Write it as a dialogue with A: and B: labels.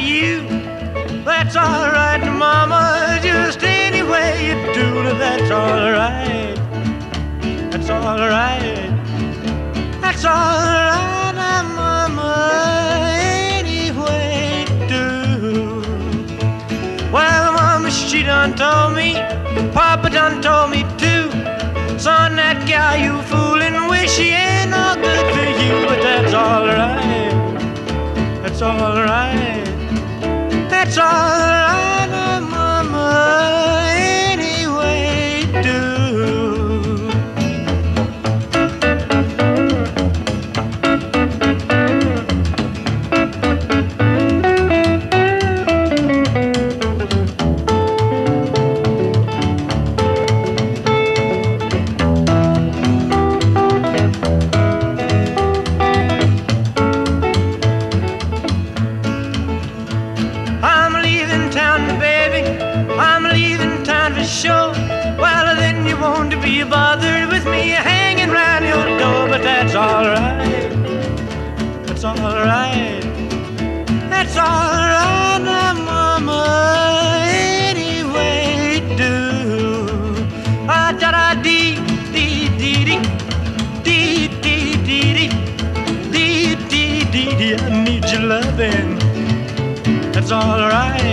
A: you. That's alright, Mama, just any way you do it, that's alright. That's alright. That's alright, Mama, any way you do. Well, Mama, she done told me, Papa done told me too. Son, that gal you foolin' with, she ain't no good for you, but that's alright. That's alright. That's alright, Mama, any way you do. Sure, well then you won't be bothered with me hanging round your door, but that's alright. That's alright. That's alright, Mama, any way you do. Ah, da da dee dee dee dee dee dee dee dee dee dee dee. I need your loving. That's alright.